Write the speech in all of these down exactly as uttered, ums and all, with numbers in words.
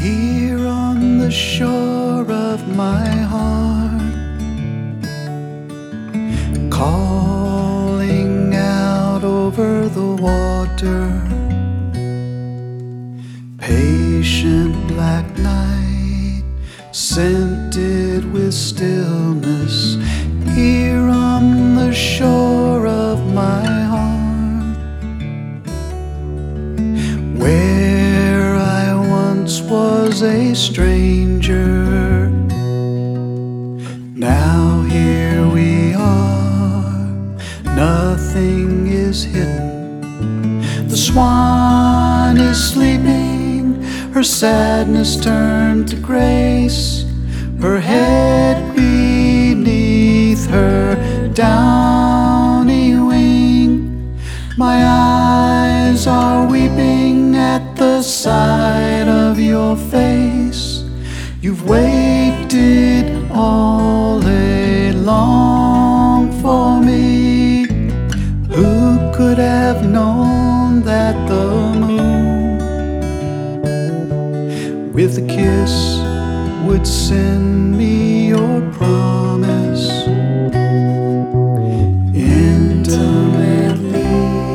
Here on the shore of my heart, calling out over the water. Patient black night, scented with stillness. Here on the shore of my heart, where I once was a stranger, now here we are, nothing is hidden. The swan is sleeping, her sadness turned to grace, her head beneath her downy wing. My eyes are weeping at the sight of your face. You've waited all day long for me. Who could have known that the moon, with a kiss, would send me your promise? Intimately,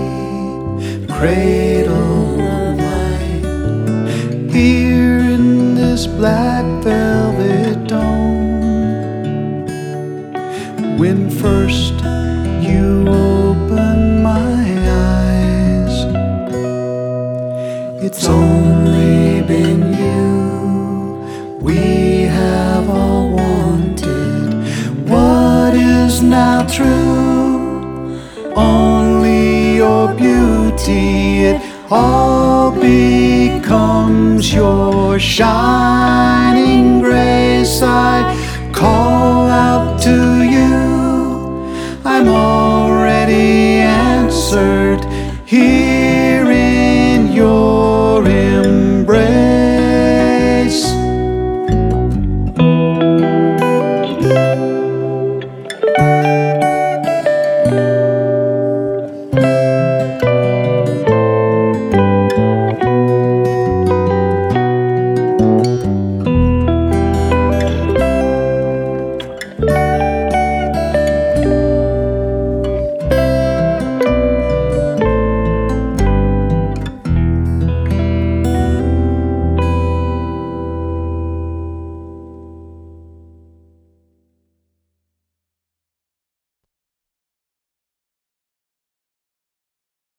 cradle of light, here in this black velvet dome. When first you open my eyes, it's only been you we have all wanted. What is now true? Only your beauty. It all becomes your shine.